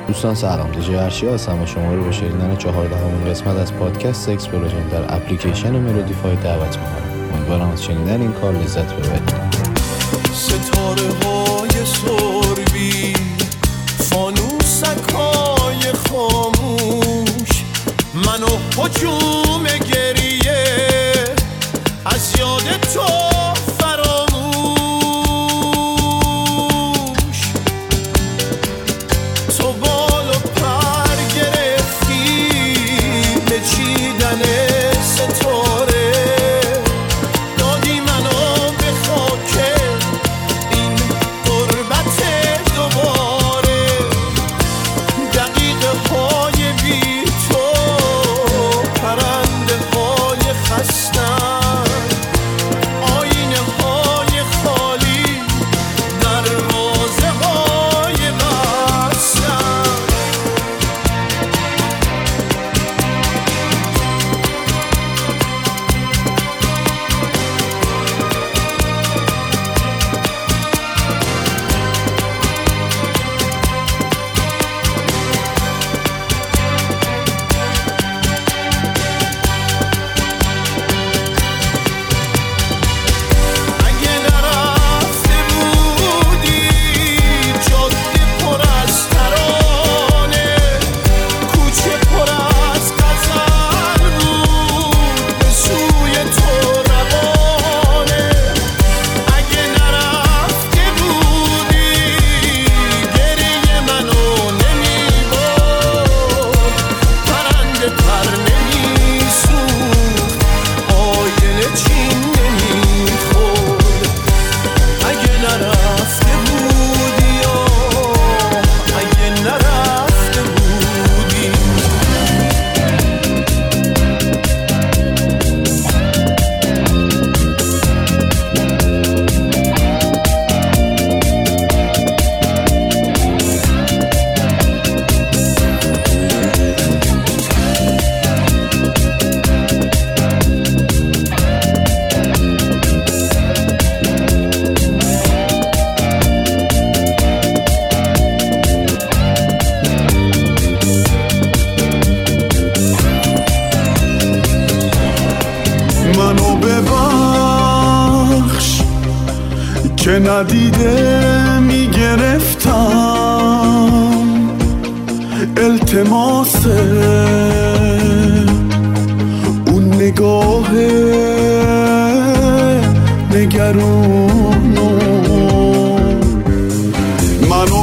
دوستان سلام، دیجی ارشی هستم و شما رو به شنیدن 14مین قسمت از پادکست اکسپلوژن در اپلیکیشن ملودیفای دعوت می‌کنم. امیدوارم از شنیدن این کار لذت ببرید. ستاره‌های سربی، فانوسک‌های خاموش، منو هجوم گریه از یاد تو که ندیده میگرفتم التماس اون نگاه نگرونو، منو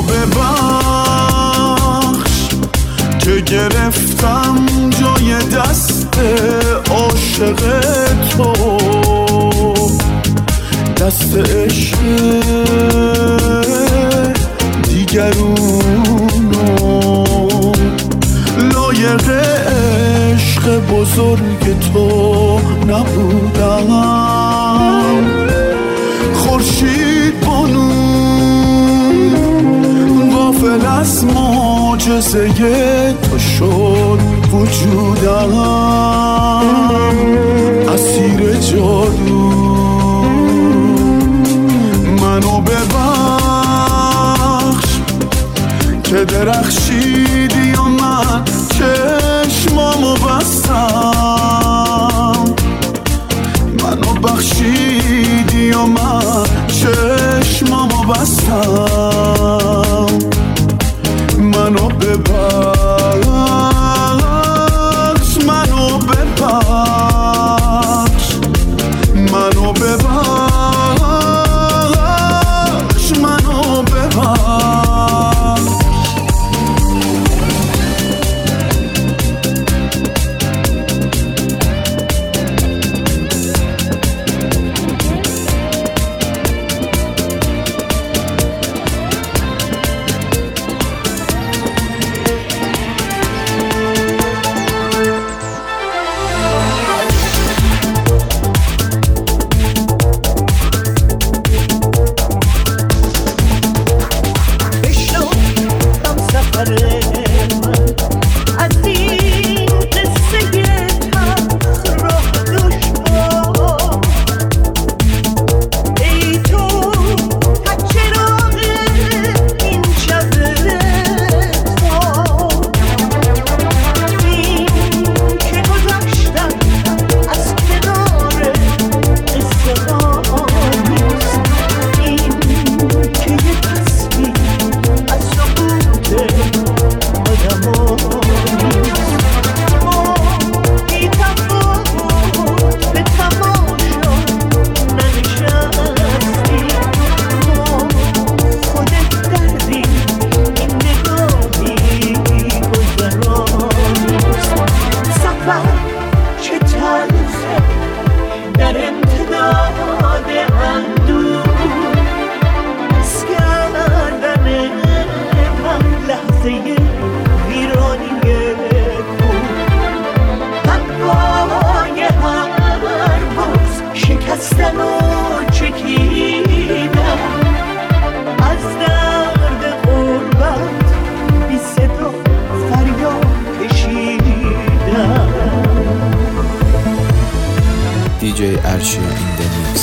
ببخش که گرفتم جای دست عاشق تو، دست عشق دیگرونو، لایق عشق بزرگ تو نبودم. خورشید بانو غافل از معجزه تو شد وجودم، اسیر جادو منو ببخش که درخشیدی و من چشمامو بستم، منو بخشیدی و من چشمامو بستم، منو ببخش، منو ببخش، منو ببخش، منو ببخش. Archie in the mix.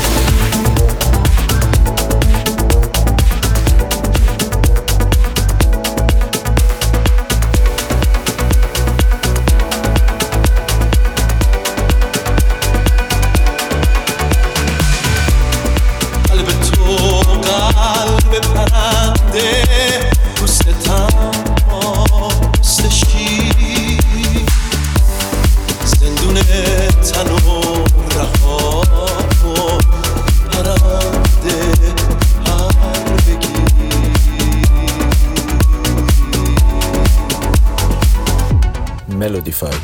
Melodify.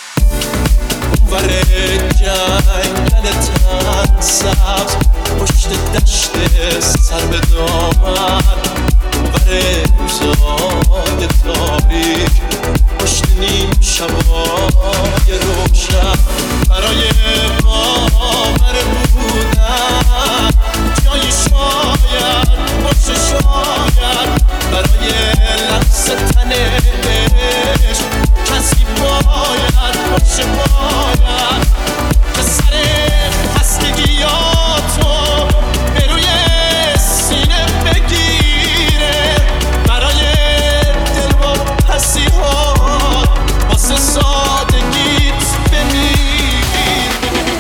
سبز پشت دشت سر به دامن ور روزای تاریک پشت نیم شبای روشن برای باور بودن جایی شاید باشه شاید برای لحظه تنش کسی باید باشه باید که سر خستگیاتو به روی سینه بگیره برای دل و پسیها واسه سادگیت بمیر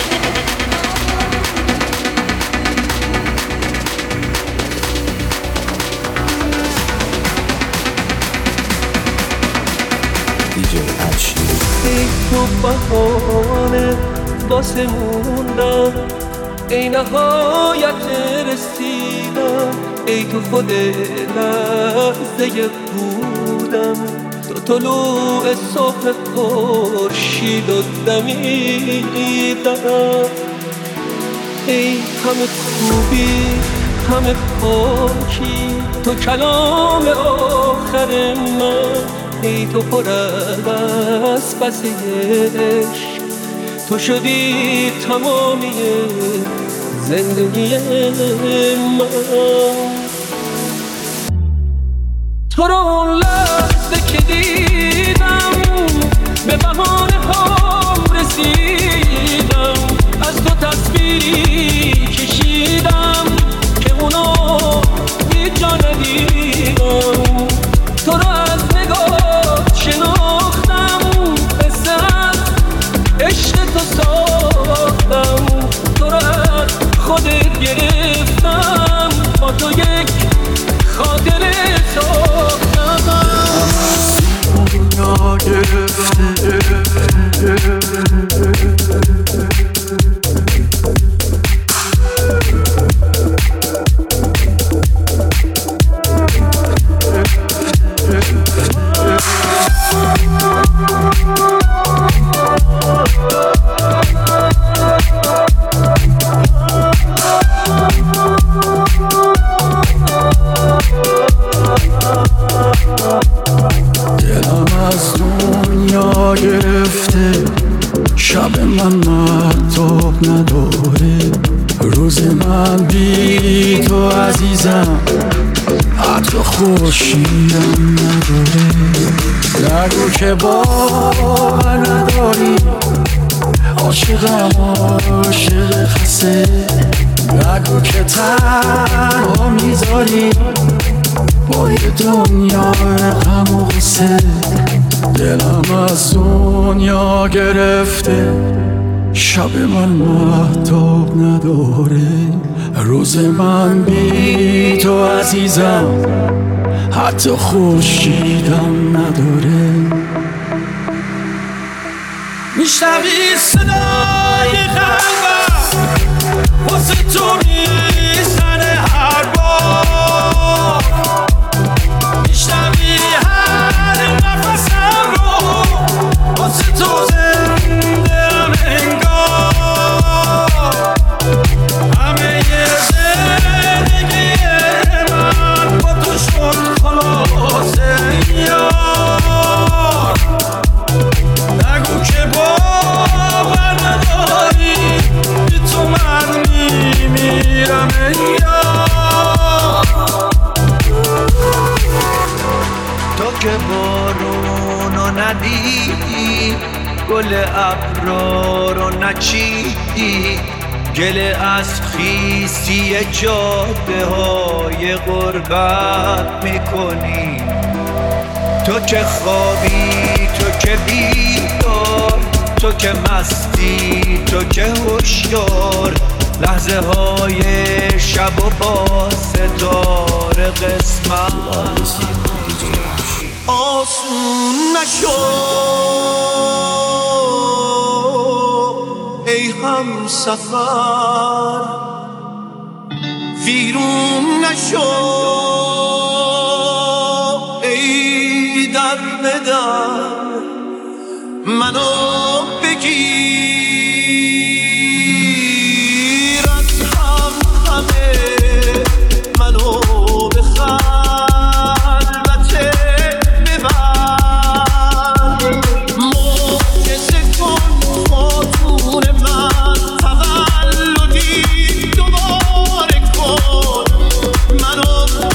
DJ Archie. ای تو بهانه واسه موندم ای نهایت رسیدم ای تو خود لحظه بودم تو طلوع صبح خورشید و دمیدم ای همه خوبی همه پاکی تو کلام آخر من ای تو پر از بس عشق تو شدی تمامی زندگی من تو رو اون لحظه که دیدم به بهانه هم رسیدم از تو تصویری کشیدم که اونو هیچ جا ندیدم تو رو از نگاه شناختم قصه از عشق تو ساختم تو رو از خودت گرفتم با تو یک خاطره ساختم دنیا گرفته دلم از دنیا گرفته شب من مهتاب نداره روز من بی تو عزیزم حتی خورشیدم نداره نگو که باور نداری عاشقم عاشق خسته نگو که تنها میذاری با یه دنیا غم و غصه دلم از دنیا گرفته شب من مهتاب نداره روز من بی تو عزیزم حتی خورشیدم نداره میشنوی صدای قلبم واسه تو میزنه هر بار میشنوی هر نفسم رو واسه تو زنده‌ام انگار همه زندگی من با تو شد خلاصه یار نگو که باور نداری بی تو من میمیرم یار تو که بارونو ندیدی گل ابرا رو نچیدی گله از خیسی جاده های غربت میکنی. تو که خوابی، تو که بیدار، تو که مستی، تو که هوشیار، لحظه های شب و با ستاره قسمت آسون نشو ای هم سفر، ویرون نشو ای در بدر، منو بگیر از هم همه، منو به خلوت ببر، معجزه کن خاتون من، تولدی دوباره کن، منو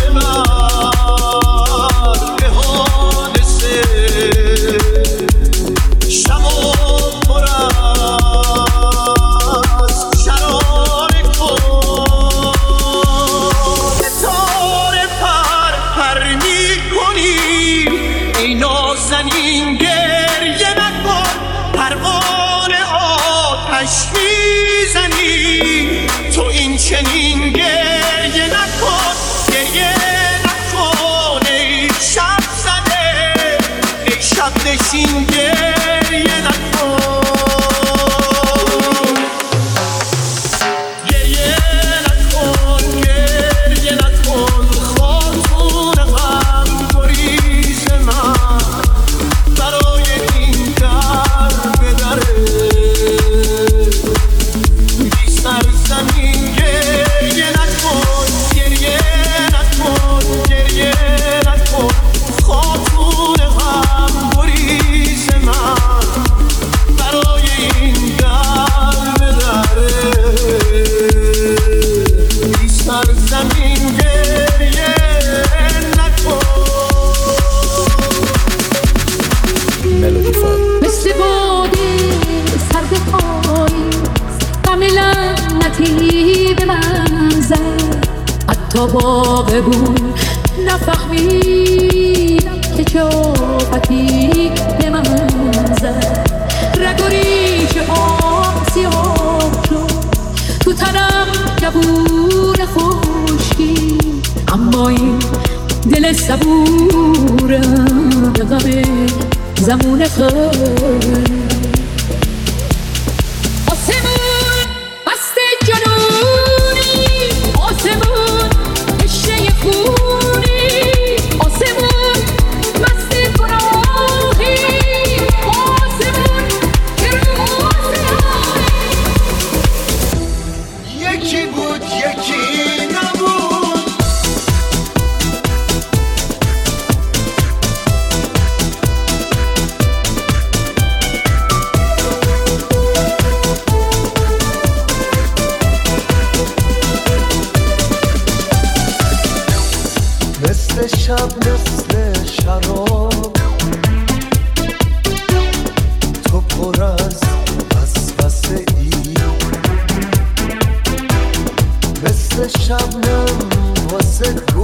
ببر به حادثه شب و پر از شراره کن. ستاره پر میکنی ای نازنین، گریه نکن، پروانه آتش میزنی، تو این چنین گریه نکن، گریه نکن ای شب زده، ای شب نشین گریه نکن، گریه نکن، گریه نکن، خاتون غم گریز من برای این در بدره، بی سرزمین گریه نکن، گریه نکن، گریه نکن، خاتون غم گریز من برای این در بدره، بی سرزمین گریه نکن. ملودیفای. مثل باده سرد پاییز غم لعنتی به من زد، حتی باغ بود نفهمیدم که چاقتی به من زد، رگ و ریشه هم سیاه شد، تو تنم کبور خشکی، اما این دل صبورم به غم زمون خیلی. آسمون بست جنونی، آسمون کشته خونی، آسمون مست گناهی، آسمون که رو آسمانی. یکی بود یکی نبود، مثل شب مثل شراب، تو پر از وسوسه ای، مثل شبنم واسه